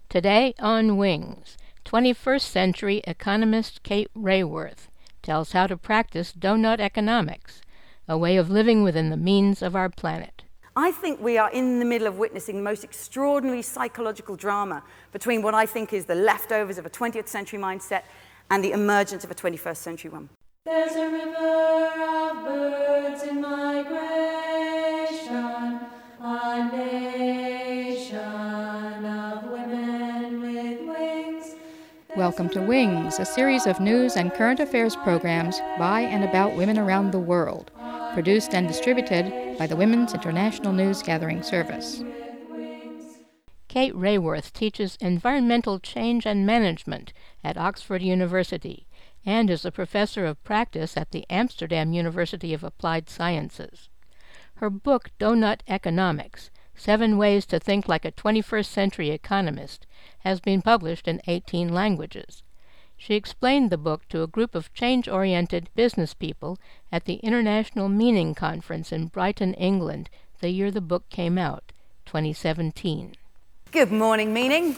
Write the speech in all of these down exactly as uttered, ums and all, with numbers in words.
Today on Wings, twenty-first century economist Kate Raworth tells how to practice donut economics, a way of living within the means of our planet. I think we are in the middle of witnessing the most extraordinary psychological drama between what I think is the leftovers of a twentieth century mindset and the emergence of a twenty-first century one. There's a river of birds in migration, a nation of women with wings. Welcome to Wings, a series of news and current affairs programs by and about women around the world, produced and distributed by the Women's International News Gathering Service. Kate Raworth teaches environmental change and management at Oxford University and is a professor of practice at the Amsterdam University of Applied Sciences. Her book, Donut Economics, Seven Ways to Think Like a twenty-first Century Economist, has been published in eighteen languages. She explained the book to a group of change-oriented business people at the International Meaning Conference in Brighton, England, the year the book came out, twenty seventeen. Good morning, Meaning.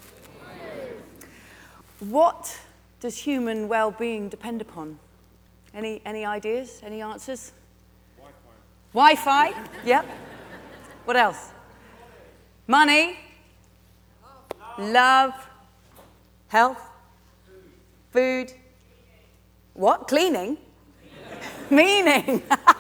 What does human well-being depend upon? Any, any ideas? Any answers? Wi-Fi. Wi-Fi? Yep. What else? Money. Love. Health. Food. What? Cleaning? Meaning.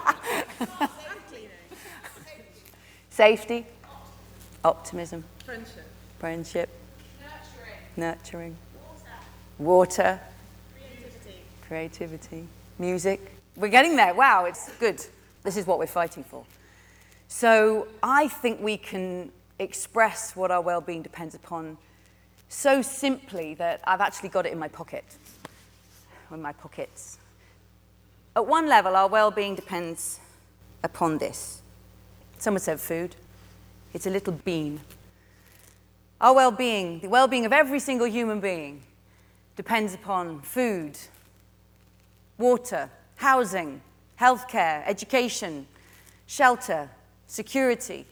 Safety. Optimism. Friendship. Friendship. Nurturing. Nurturing. Water. Creativity. Creativity. Music. We're getting there. Wow, it's good. This is what we're fighting for. So I think we can express what our well-being depends upon so simply that I've actually got it in my pocket. In my pockets. At one level, our well-being depends upon this. Someone said food. It's a little bean. Our well-being, the well-being of every single human being, depends upon food, water, housing, healthcare, education, shelter, security.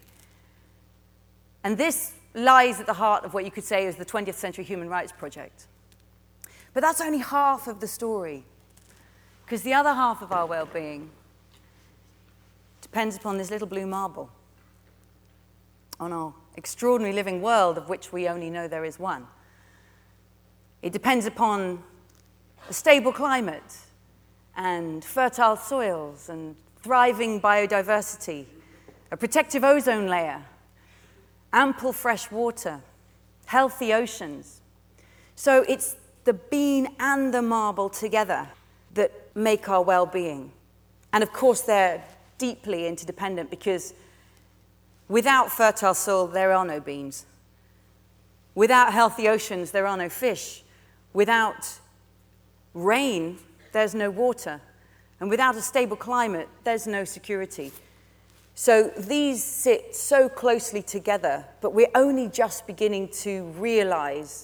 And this lies at the heart of what you could say is the twentieth century Human Rights Project. But that's only half of the story, because the other half of our well-being depends upon this little blue marble, on our extraordinary living world of which we only know there is one. It depends upon a stable climate and fertile soils and thriving biodiversity, a protective ozone layer, ample fresh water, healthy oceans. So it's the bean and the marble together that make our well-being. And of course, they're deeply interdependent because without fertile soil, there are no beans. Without healthy oceans, there are no fish. Without rain, there's no water. And without a stable climate, there's no security. So these sit so closely together, but we're only just beginning to realize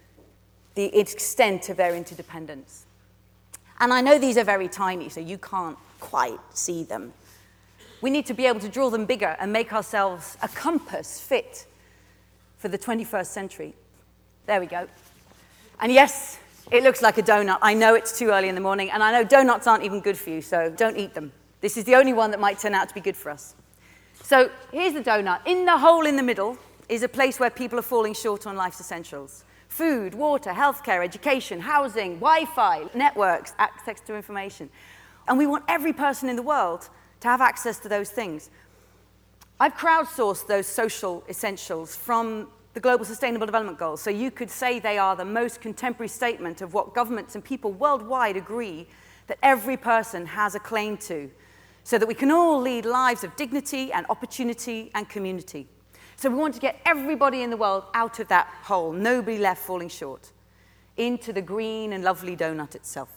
the extent of their interdependence. And I know these are very tiny, so you can't quite see them. We need to be able to draw them bigger and make ourselves a compass fit for the twenty-first century. There we go. And yes, it looks like a donut. I know it's too early in the morning, and I know donuts aren't even good for you, so don't eat them. This is the only one that might turn out to be good for us. So here's the donut. In the hole in the middle is a place where people are falling short on life's essentials. Food, water, healthcare, education, housing, Wi-Fi, networks, access to information. And we want every person in the world to have access to those things. I've crowdsourced those social essentials from the Global Sustainable Development Goals, so you could say they are the most contemporary statement of what governments and people worldwide agree that every person has a claim to, so that we can all lead lives of dignity and opportunity and community. So we want to get everybody in the world out of that hole, nobody left falling short, into the green and lovely donut itself.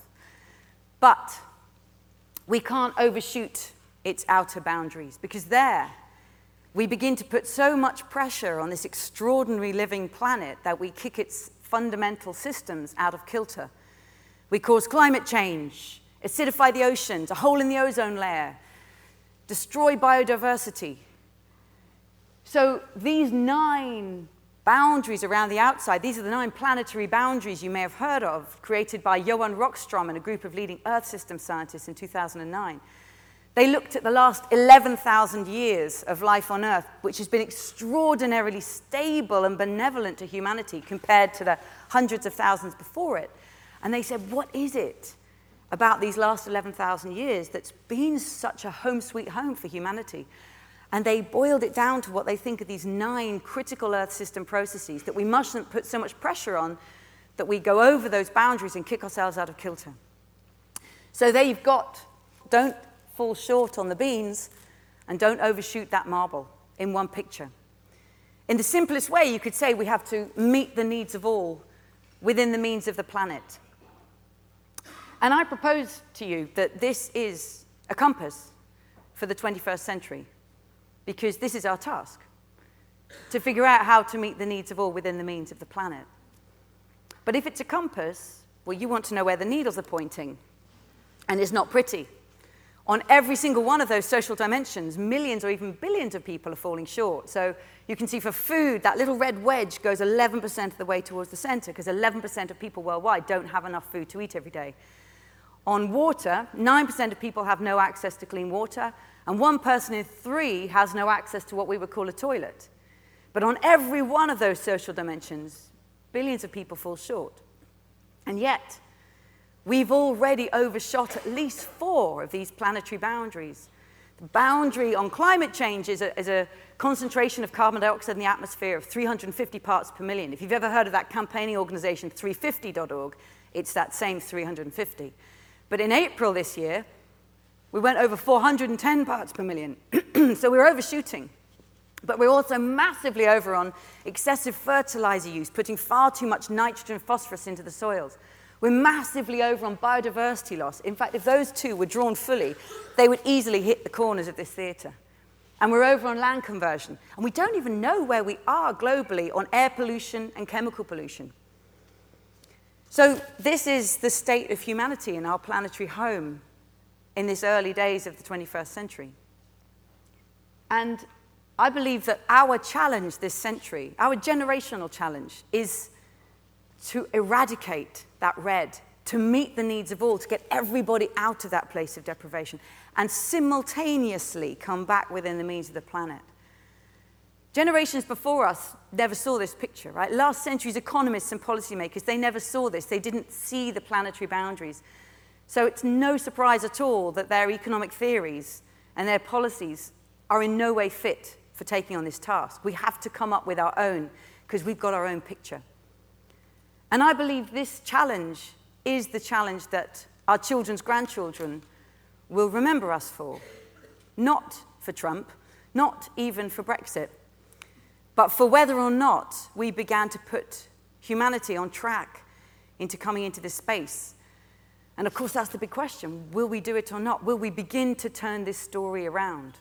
But we can't overshoot its outer boundaries, because there we begin to put so much pressure on this extraordinary living planet that we kick its fundamental systems out of kilter. We cause climate change, acidify the oceans, a hole in the ozone layer, destroy biodiversity. So these nine boundaries around the outside. These are the nine planetary boundaries you may have heard of, created by Johan Rockström and a group of leading Earth system scientists in two thousand nine. They looked at the last eleven thousand years of life on Earth, which has been extraordinarily stable and benevolent to humanity compared to the hundreds of thousands before it. And they said, what is it about these last eleven thousand years that's been such a home sweet home for humanity? And they boiled it down to what they think are these nine critical Earth system processes that we mustn't put so much pressure on that we go over those boundaries and kick ourselves out of kilter. So there you've got, don't fall short on the beans and don't overshoot that marble in one picture. In the simplest way, you could say we have to meet the needs of all within the means of the planet. And I propose to you that this is a compass for the twenty-first century. Because this is our task, to figure out how to meet the needs of all within the means of the planet. But if it's a compass, well, you want to know where the needles are pointing, and it's not pretty. On every single one of those social dimensions, millions or even billions of people are falling short. So you can see for food, that little red wedge goes eleven percent of the way towards the center, because eleven percent of people worldwide don't have enough food to eat every day. On water, nine percent of people have no access to clean water, and one person in three has no access to what we would call a toilet. But on every one of those social dimensions, billions of people fall short. And yet, we've already overshot at least four of these planetary boundaries. The boundary on climate change is a, is a concentration of carbon dioxide in the atmosphere of three hundred fifty parts per million. If you've ever heard of that campaigning organization, three fifty dot org, it's that same three hundred fifty. But in April this year, we went over four hundred ten parts per million. So we're overshooting. But we're also massively over on excessive fertilizer use, putting far too much nitrogen and phosphorus into the soils. We're massively over on biodiversity loss. In fact, if those two were drawn fully, they would easily hit the corners of this theater. And we're over on land conversion. And we don't even know where we are globally on air pollution and chemical pollution. So this is the state of humanity in our planetary home in these early days of the twenty-first century. And I believe that our challenge this century, our generational challenge, is to eradicate that red, to meet the needs of all, to get everybody out of that place of deprivation, and simultaneously come back within the means of the planet. Generations before us never saw this picture, right? Last century's economists and policymakers, they never saw this. They didn't see the planetary boundaries. So it's no surprise at all that their economic theories and their policies are in no way fit for taking on this task. We have to come up with our own, because we've got our own picture. And I believe this challenge is the challenge that our children's grandchildren will remember us for. Not for Trump, not even for Brexit, but for whether or not we began to put humanity on track into coming into this space. And of course, that's the big question. Will we do it or not? Will we begin to turn this story around?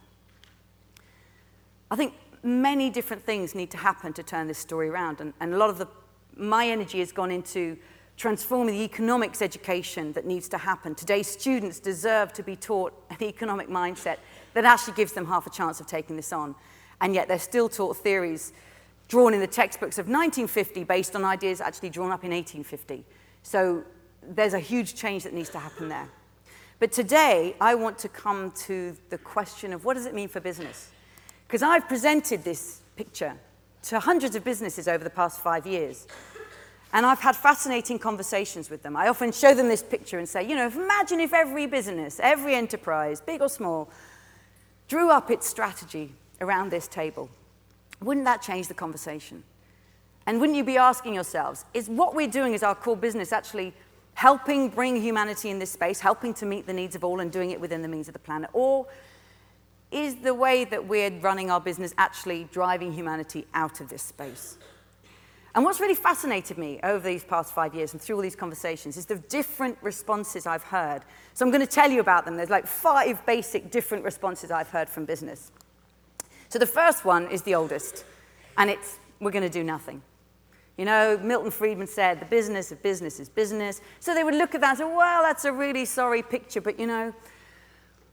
I think many different things need to happen to turn this story around. And, and a lot of the, my energy has gone into transforming the economics education that needs to happen. Today's students deserve to be taught an economic mindset that actually gives them half a chance of taking this on. And yet they're still taught theories drawn in the textbooks of nineteen fifty based on ideas actually drawn up in eighteen fifty. So there's a huge change that needs to happen there. But today, I want to come to the question of what does it mean for business? Because I've presented this picture to hundreds of businesses over the past five years. And I've had fascinating conversations with them. I often show them this picture and say, you know, imagine if every business, every enterprise, big or small, drew up its strategy around this table. Wouldn't that change the conversation? And wouldn't you be asking yourselves, is what we're doing as our core business actually helping bring humanity in this space, helping to meet the needs of all and doing it within the means of the planet? Or is the way that we're running our business actually driving humanity out of this space? And what's really fascinated me over these past five years and through all these conversations is the different responses I've heard. So I'm going to tell you about them. There's like five basic different responses I've heard from business. So the first one is the oldest, and it's, we're going to do nothing. You know, Milton Friedman said, the business of business is business. So they would look at that and say, well, that's a really sorry picture, but you know,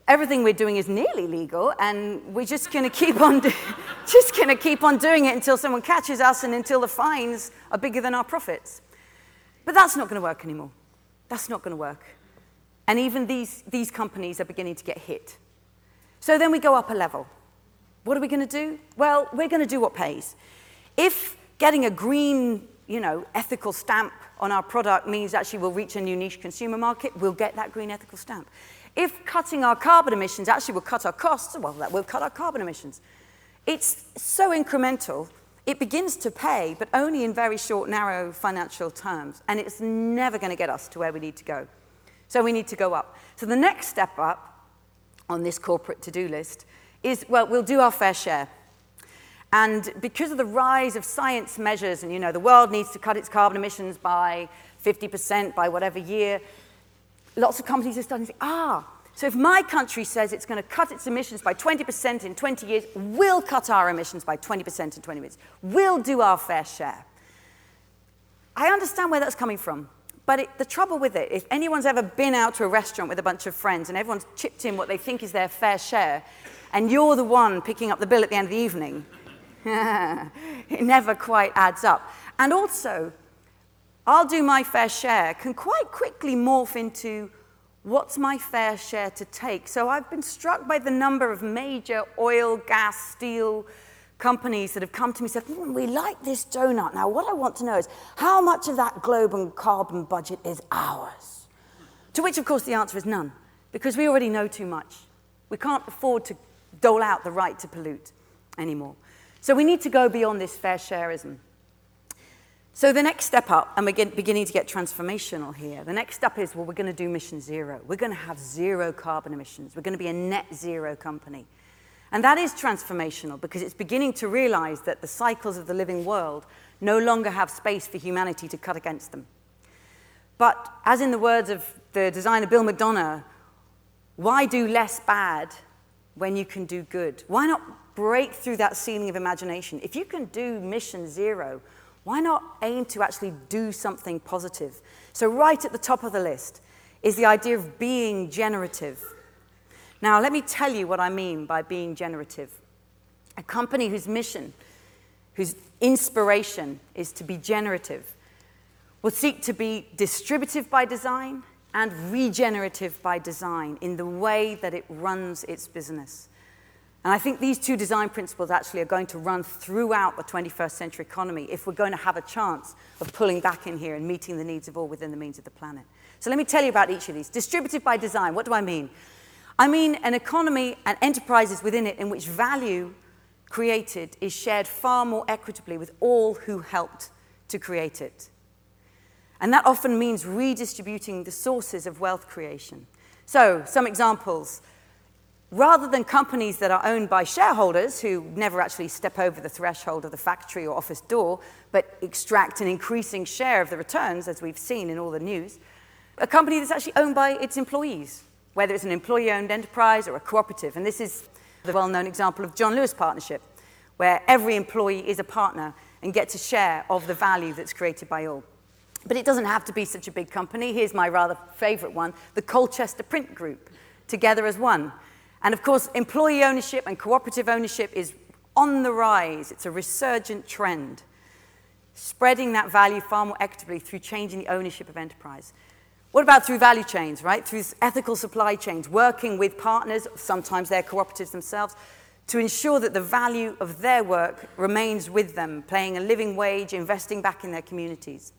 everything we're doing is nearly legal, and we're just going to keep on, do- just going to keep on doing it until someone catches us and until the fines are bigger than our profits. But that's not going to work anymore. That's not going to work. And even these, these companies are beginning to get hit. So then we go up a level. What are we going to do? Well, we're going to do what pays. If getting a green, you know, ethical stamp on our product means actually we'll reach a new niche consumer market, we'll get that green ethical stamp. If cutting our carbon emissions actually will cut our costs, well, that will cut our carbon emissions. It's so incremental, it begins to pay, but only in very short, narrow financial terms. And it's never going to get us to where we need to go. So we need to go up. So the next step up on this corporate to-do list is, well, we'll do our fair share. And because of the rise of science measures, and you know, the world needs to cut its carbon emissions by fifty percent by whatever year, lots of companies are starting to say, ah, so if my country says it's going to cut its emissions by twenty percent in twenty years, we'll cut our emissions by twenty percent in twenty years. We'll do our fair share. I understand where that's coming from. But it, the trouble with it, if anyone's ever been out to a restaurant with a bunch of friends and everyone's chipped in what they think is their fair share, and you're the one picking up the bill at the end of the evening, it never quite adds up. And also, I'll do my fair share can quite quickly morph into what's my fair share to take. So I've been struck by the number of major oil, gas, steel companies that have come to me and said, mm, we like this donut. Now, what I want to know is how much of that global carbon budget is ours? To which, of course, the answer is none, because we already know too much. We can't afford to dole out the right to pollute anymore. So we need to go beyond this fair shareism. So the next step up, and we're get, beginning to get transformational here, the next step is, well, we're going to do mission zero. We're going to have zero carbon emissions. We're going to be a net zero company. And that is transformational because it's beginning to realize that the cycles of the living world no longer have space for humanity to cut against them. But as in the words of the designer Bill McDonough, why do less bad when you can do good? Why not break through that ceiling of imagination? If you can do mission zero, why not aim to actually do something positive? So right at the top of the list is the idea of being generative. Now, let me tell you what I mean by being generative. A company whose mission, whose inspiration is to be generative, will seek to be distributive by design and regenerative by design in the way that it runs its business. And I think these two design principles actually are going to run throughout the twenty-first century economy if we're going to have a chance of pulling back in here and meeting the needs of all within the means of the planet. So let me tell you about each of these. Distributive by design, what do I mean? I mean an economy and enterprises within it in which value created is shared far more equitably with all who helped to create it. And that often means redistributing the sources of wealth creation. So, some examples. Rather than companies that are owned by shareholders who never actually step over the threshold of the factory or office door, but extract an increasing share of the returns, as we've seen in all the news, a company that's actually owned by its employees, whether it's an employee-owned enterprise or a cooperative. And this is the well-known example of John Lewis Partnership, where every employee is a partner and gets a share of the value that's created by all. But it doesn't have to be such a big company. Here's my rather favorite one, the Colchester Print Group, together as one. And of course, employee ownership and cooperative ownership is on the rise. It's a resurgent trend, spreading that value far more equitably through changing the ownership of enterprise. What about through value chains, right? Through ethical supply chains, working with partners, sometimes they're cooperatives themselves, to ensure that the value of their work remains with them, paying a living wage, investing back in their communities.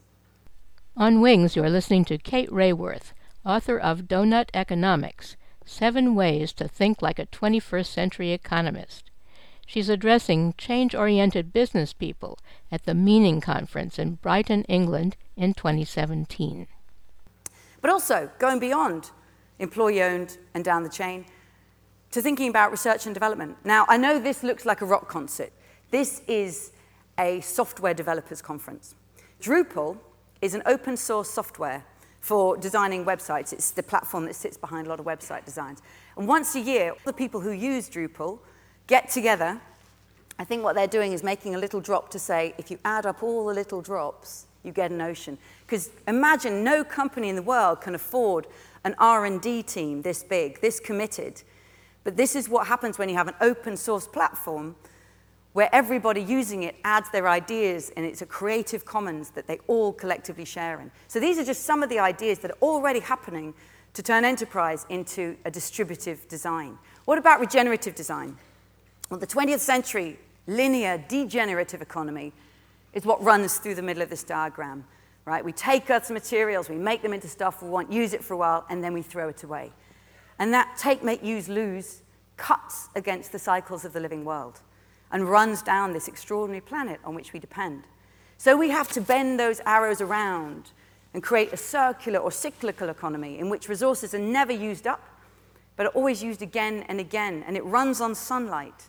On Wings, you are listening to Kate Raworth, author of Donut Economics, Seven Ways to Think Like a twenty-first Century Economist. She's addressing change-oriented business people at the Meaning Conference in Brighton, England in twenty seventeen. But also, going beyond employee-owned and down the chain, to thinking about research and development. Now, I know this looks like a rock concert. This is a software developers conference. Drupal is an open source software for designing websites. It's the platform that sits behind a lot of website designs. And once a year, the people who use Drupal get together. I think what they're doing is making a little drop to say, if you add up all the little drops, you get an ocean. Because imagine no company in the world can afford an R and D team this big, this committed, But this is what happens when you have an open source platform where everybody using it adds their ideas, and it's a creative commons that they all collectively share in. So these are just some of the ideas that are already happening to turn enterprise into a distributive design. What about regenerative design? Well, the twentieth century linear degenerative economy is what runs through the middle of this diagram, right? We take Earth's materials, we make them into stuff we want, use it for a while, and then we throw it away. And that take, make, use, lose cuts against the cycles of the living world and runs down this extraordinary planet on which we depend. So we have to bend those arrows around and create a circular or cyclical economy in which resources are never used up, but are always used again and again, and it runs on sunlight.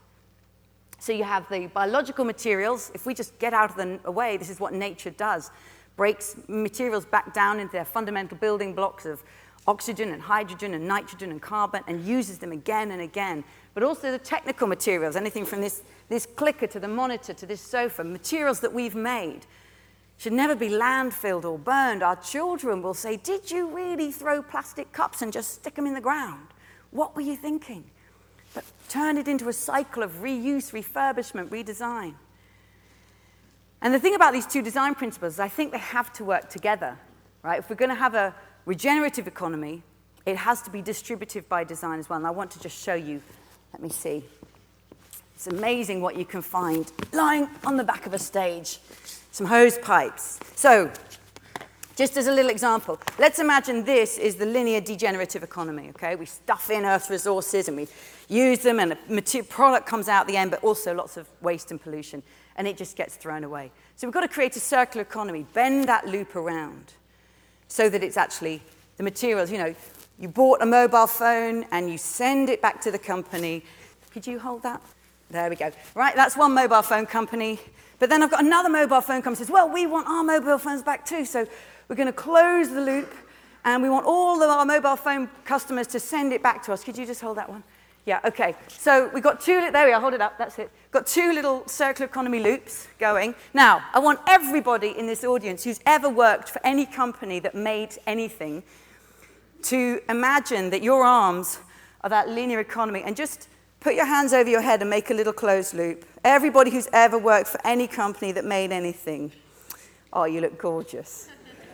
So you have the biological materials. If we just get out of the way, this is what nature does. Breaks materials back down into their fundamental building blocks of oxygen and hydrogen and nitrogen and carbon and uses them again and again. But also the technical materials, anything from this, this clicker to the monitor to this sofa, materials that we've made should never be landfilled or burned. Our children will say, did you really throw plastic cups and just stick them in the ground? What were you thinking? But turn it into a cycle of reuse, refurbishment, redesign. And the thing about these two design principles is I think they have to work together, right? If we're going to have a regenerative economy, it has to be distributive by design as well. And I want to just show you, let me see. It's amazing what you can find lying on the back of a stage. Some hose pipes. So, just as a little example, let's imagine this is the linear degenerative economy, okay? We stuff in Earth's resources and we use them and a material product comes out at the end, but also lots of waste and pollution, and it just gets thrown away. So we've got to create a circular economy, bend that loop around so that it's actually the materials. You know, you bought a mobile phone and you send it back to the company. Could you hold that? There we go. Right, that's one mobile phone company. But then I've got another mobile phone company that says, well, we want our mobile phones back too, so we're going to close the loop, and we want all of our mobile phone customers to send it back to us. Could you just hold that one? Yeah, okay. So we've got two, there we are, hold it up, that's it. Got two little circular economy loops going. Now, I want everybody in this audience who's ever worked for any company that made anything to imagine that your arms are that linear economy, and just put your hands over your head and make a little closed loop. Everybody who's ever worked for any company that made anything. Oh, you look gorgeous.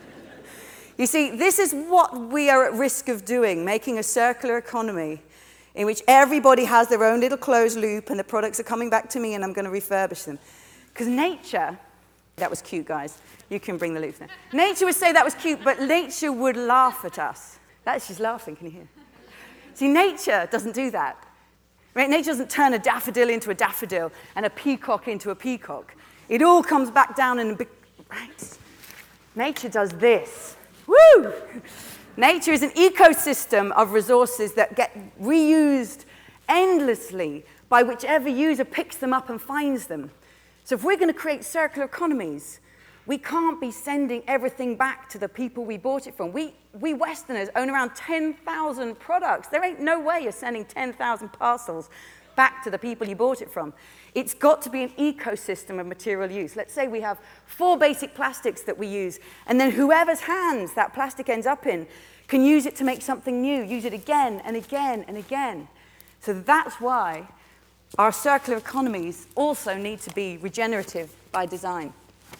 You see, this is what we are at risk of doing, making a circular economy in which everybody has their own little closed loop and the products are coming back to me and I'm going to refurbish them. Because nature, that was cute, guys. You can bring the loops now. Nature would say that was cute, but nature would laugh at us. That's she's laughing, can you hear? See, nature doesn't do that. Right? Nature doesn't turn a daffodil into a daffodil and a peacock into a peacock. It all comes back down in a big, right? Nature does this. Woo! Nature is an ecosystem of resources that get reused endlessly by whichever user picks them up and finds them. So if we're going to create circular economies, we can't be sending everything back to the people we bought it from. We, we Westerners own around ten thousand products. There ain't no way you're sending ten thousand parcels back to the people you bought it from. It's got to be an ecosystem of material use. Let's say we have four basic plastics that we use, and then whoever's hands that plastic ends up in can use it to make something new, use it again and again and again. So that's why our circular economies also need to be regenerative by design.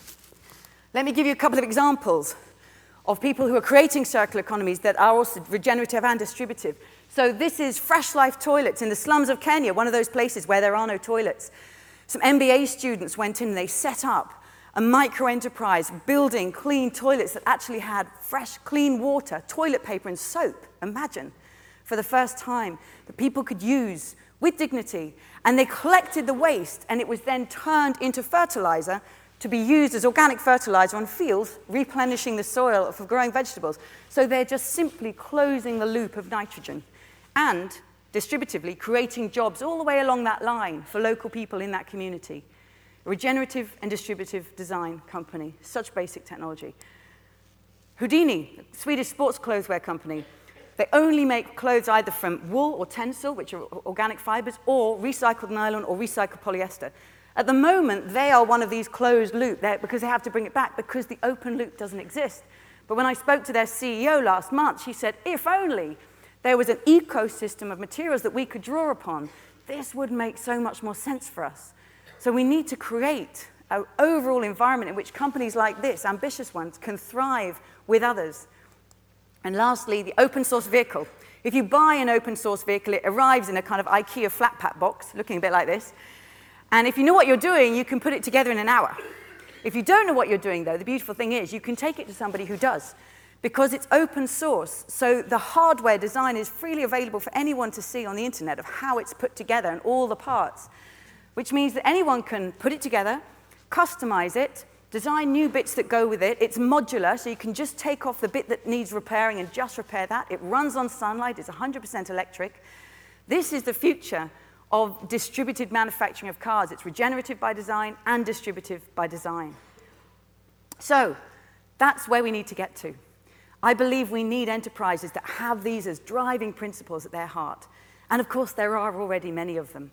Let me give you a couple of examples of people who are creating circular economies that are also regenerative and distributive. So this is Fresh Life toilets in the slums of Kenya, one of those places where there are no toilets. Some M B A students went in and they set up a micro-enterprise building clean toilets that actually had fresh, clean water, toilet paper and soap, imagine, for the first time that people could use with dignity. And they collected the waste and it was then turned into fertilizer to be used as organic fertilizer on fields, replenishing the soil for growing vegetables. So they're just simply closing the loop of nitrogen and distributively creating jobs all the way along that line for local people in that community. A regenerative and distributive design company, such basic technology. Houdini, Swedish sports clotheswear company, they only make clothes either from wool or tencel, which are organic fibers, or recycled nylon or recycled polyester. At the moment, they are one of these closed loop because they have to bring it back because the open loop doesn't exist. But when I spoke to their C E O last month, she said, if only there was an ecosystem of materials that we could draw upon, this would make so much more sense for us. So we need to create an overall environment in which companies like this, ambitious ones, can thrive with others. And lastly, the open source vehicle. If you buy an open source vehicle, it arrives in a kind of IKEA flat pack box, looking a bit like this. And if you know what you're doing, you can put it together in an hour. If you don't know what you're doing, though, the beautiful thing is you can take it to somebody who does, because it's open source. So the hardware design is freely available for anyone to see on the internet of how it's put together and all the parts, which means that anyone can put it together, customize it, design new bits that go with it. It's modular, so you can just take off the bit that needs repairing and just repair that. It runs on sunlight. It's one hundred percent electric. This is the future of distributed manufacturing of cars. It's regenerative by design and distributive by design. So that's where we need to get to. I believe we need enterprises that have these as driving principles at their heart. And of course, there are already many of them.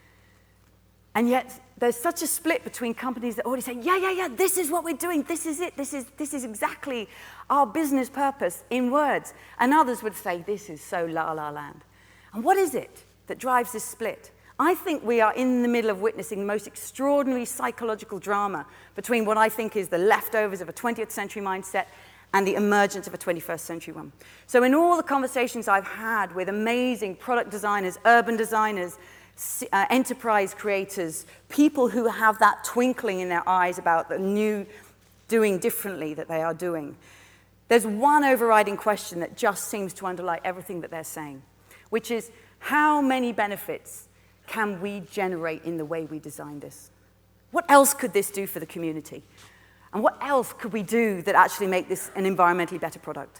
And yet, there's such a split between companies that already say, yeah, yeah, yeah, this is what we're doing, this is it, this is, this is exactly our business purpose in words. And others would say, this is so la-la land. And what is it that drives this split? I think we are in the middle of witnessing the most extraordinary psychological drama between what I think is the leftovers of a twentieth century mindset and the emergence of a twenty-first century one. So in all the conversations I've had with amazing product designers, urban designers, uh, enterprise creators, people who have that twinkling in their eyes about the new doing differently that they are doing, there's one overriding question that just seems to underlie everything that they're saying, which is, how many benefits can we generate in the way we design this? What else could this do for the community? And what else could we do that actually make this an environmentally better product?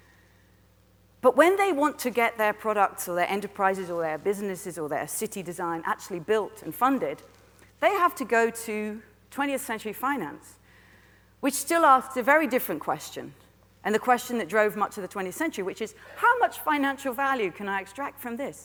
But when they want to get their products or their enterprises or their businesses or their city design actually built and funded, they have to go to twentieth century finance, which still asks a very different question, and the question that drove much of the twentieth century, which is, how much financial value can I extract from this?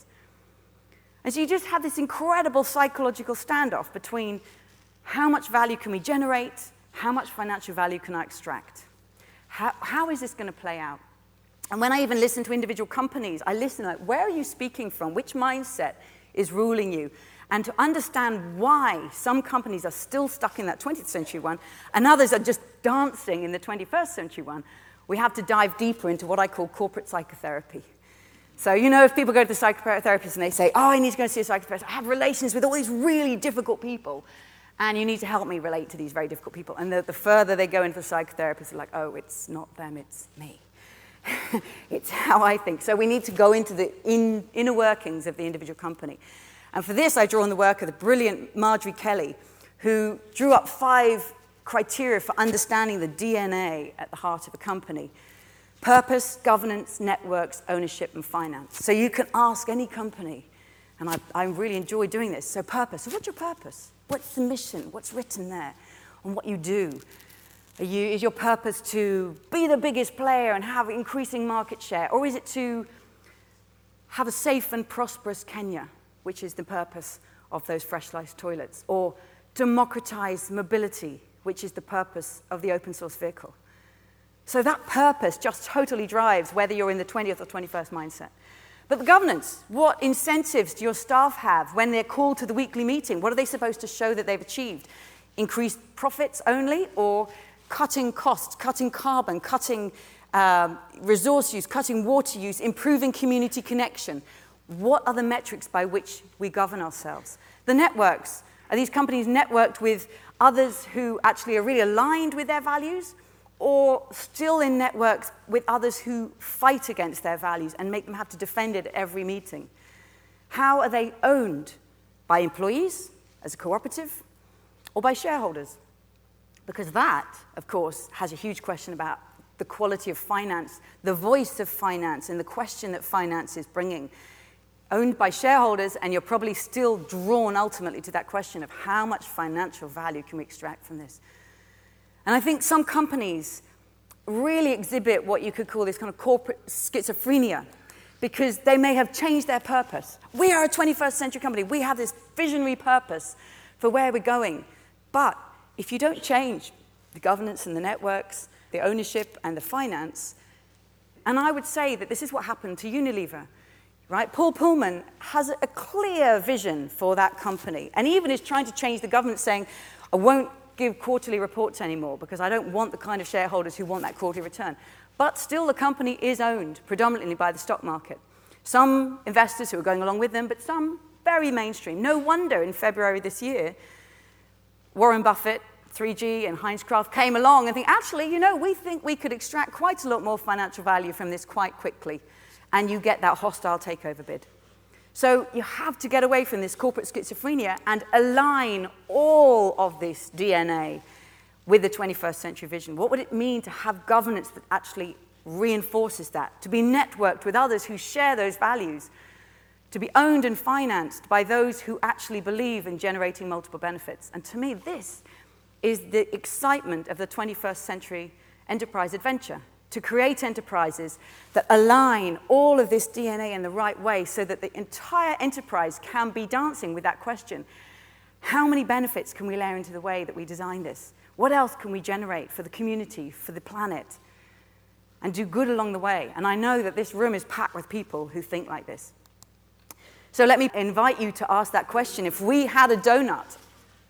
And so you just have this incredible psychological standoff between how much value can we generate, how much financial value can I extract? How, how is this going to play out? And when I even listen to individual companies, I listen like, where are you speaking from? Which mindset is ruling you? And to understand why some companies are still stuck in that twentieth century one and others are just dancing in the twenty-first century one, we have to dive deeper into what I call corporate psychotherapy. So, you know, if people go to the psychotherapist and they say, oh, I need to go see a psychotherapist, I have relations with all these really difficult people, and you need to help me relate to these very difficult people. And the, the further they go into the psychotherapist, they're like, oh, it's not them, it's me. It's how I think. So we need to go into the in, inner workings of the individual company. And for this, I draw on the work of the brilliant Marjorie Kelly, who drew up five criteria for understanding the D N A at the heart of a company. Purpose, governance, networks, ownership, and finance. So you can ask any company, and I, I really enjoy doing this. So purpose, so what's your purpose? What's the mission? What's written there on what you do? Are you, is your purpose to be the biggest player and have increasing market share? Or is it to have a safe and prosperous Kenya, which is the purpose of those fresh sliced toilets? Or democratize mobility, which is the purpose of the open source vehicle? So that purpose just totally drives whether you're in the twentieth or twenty-first mindset. But the governance, what incentives do your staff have when they're called to the weekly meeting? What are they supposed to show that they've achieved? Increased profits only, or cutting costs, cutting carbon, cutting um, resource use, cutting water use, improving community connection? What are the metrics by which we govern ourselves? The networks, are these companies networked with others who actually are really aligned with their values, or still in networks with others who fight against their values and make them have to defend it at every meeting? How are they owned? By employees, as a cooperative, or by shareholders? Because that, of course, has a huge question about the quality of finance, the voice of finance, and the question that finance is bringing. Owned by shareholders, and you're probably still drawn ultimately to that question of how much financial value can we extract from this? And I think some companies really exhibit what you could call this kind of corporate schizophrenia, because they may have changed their purpose. We are a twenty-first century company. We have this visionary purpose for where we're going. But if you don't change the governance and the networks, the ownership and the finance, And I would say that this is what happened to Unilever, right? Paul Pullman has a clear vision for that company, and even is trying to change the government, saying, I won't give quarterly reports anymore because I don't want the kind of shareholders who want that quarterly return. But still, the company is owned predominantly by the stock market. Some investors who are going along with them, but some very mainstream. No wonder in February this year, Warren Buffett, three G, and Heinz Kraft came along and think, actually, you know, we think we could extract quite a lot more financial value from this quite quickly. And you get that hostile takeover bid. So you have to get away from this corporate schizophrenia and align all of this D N A with the twenty-first century vision. What would it mean to have governance that actually reinforces that, to be networked with others who share those values, to be owned and financed by those who actually believe in generating multiple benefits? And to me, this is the excitement of the twenty-first century enterprise adventure, to create enterprises that align all of this D N A in the right way so that the entire enterprise can be dancing with that question. How many benefits can we layer into the way that we design this? What else can we generate for the community, for the planet, and do good along the way? And I know that this room is packed with people who think like this. So let me invite you to ask that question. If we had a donut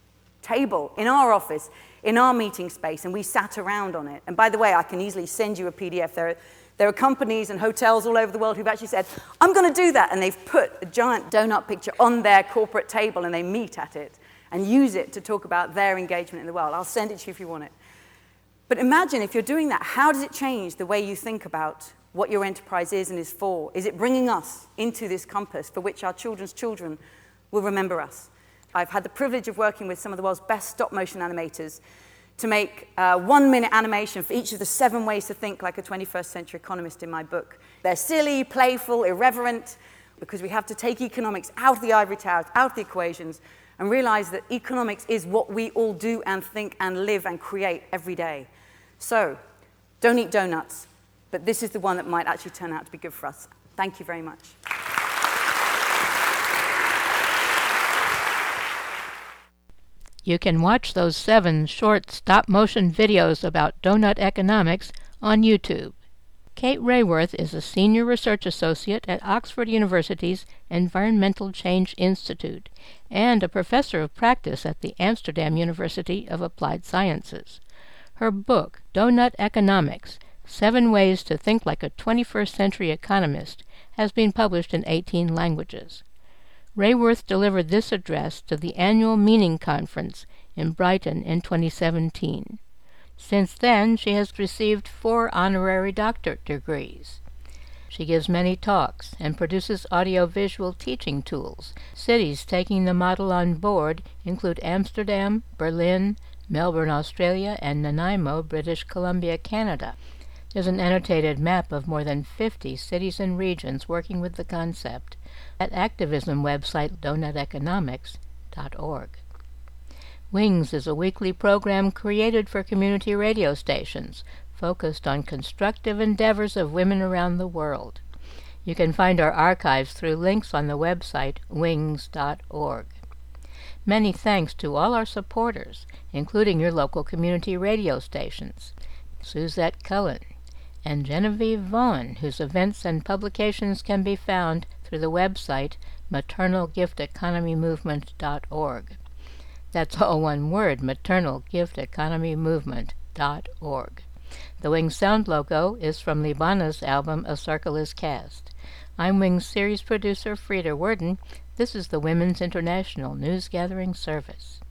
table in our office, in our meeting space, and we sat around on it, and by the way, I can easily send you a P D F. There are, there are companies and hotels all over the world who've actually said, I'm going to do that, and they've put a giant donut picture on their corporate table, and they meet at it and use it to talk about their engagement in the world. I'll send it to you if you want it. But imagine if you're doing that, how does it change the way you think about what your enterprise is and is for? Is it bringing us into this compass for which our children's children will remember us? I've had the privilege of working with some of the world's best stop-motion animators to make uh, one-minute animation for each of the seven ways to think like a twenty-first century economist in my book. They're silly, playful, irreverent, because we have to take economics out of the ivory towers, out of the equations, and realize that economics is what we all do and think and live and create every day. So, don't eat donuts, but this is the one that might actually turn out to be good for us. Thank you very much. You can watch those seven short stop-motion videos about donut economics on YouTube. Kate Raworth is a senior research associate at Oxford University's Environmental Change Institute and a professor of practice at the Amsterdam University of Applied Sciences. Her book, Donut Economics: Seven Ways to Think Like a twenty-first Century Economist, has been published in eighteen languages. Raworth delivered this address to the annual Meaning Conference in Brighton in twenty seventeen. Since then, she has received four honorary doctorate degrees. She gives many talks and produces audio-visual teaching tools. Cities taking the model on board include Amsterdam, Berlin, Melbourne, Australia, and Nanaimo, British Columbia, Canada. There's an annotated map of more than fifty cities and regions working with the concept at activism website donut economics dot org. Wings is a weekly program created for community radio stations, focused on constructive endeavors of women around the world. You can find our archives through links on the website wings dot org. Many thanks to all our supporters, including your local community radio stations, Suzette Cullen, and Genevieve Vaughn, whose events and publications can be found through the website maternal gift economy movement dot org. That's all one word, maternal gift economy movement dot org. The Wings sound logo is from Libana's album A Circle is Cast. I'm Wings series producer Frida Worden. This is the Women's International News Gathering Service.